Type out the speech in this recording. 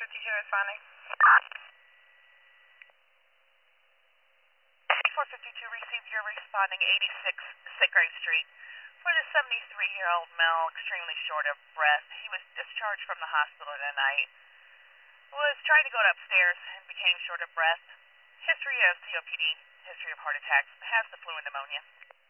452 responding. 452 received your responding 86 Sitgrave Street. For the 73-year-old male, extremely short of breath, he was discharged from the hospital tonight. Was trying to go upstairs and became short of breath. History of COPD, history of heart attacks, has the flu and pneumonia.